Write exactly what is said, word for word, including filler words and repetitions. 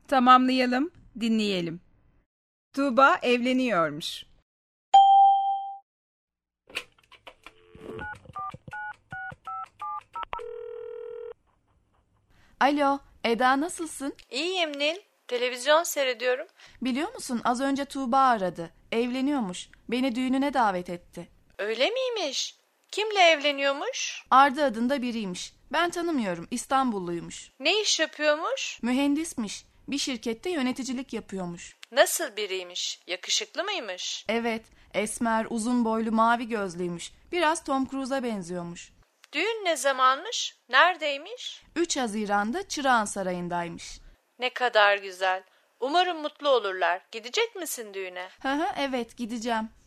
Tamamlayalım, dinleyelim. Tuğba evleniyormuş. Alo, Eda nasılsın? İyiyim Nil. Televizyon seyrediyorum. Biliyor musun az önce Tuğba aradı. Evleniyormuş. Beni düğününe davet etti. Öyle miymiş? Kimle evleniyormuş? Arda adında biriymiş. Ben tanımıyorum. İstanbulluymuş. Ne iş yapıyormuş? Mühendismiş. Bir şirkette yöneticilik yapıyormuş. Nasıl biriymiş? Yakışıklı mıymış? Evet, esmer, uzun boylu, mavi gözlüymüş. Biraz Tom Cruise'a benziyormuş. Düğün ne zamanmış? Neredeymiş? üç Haziran'da Çırağan Sarayı'ndaymış. Ne kadar güzel. Umarım mutlu olurlar. Gidecek misin düğüne? Hı hı, evet gideceğim.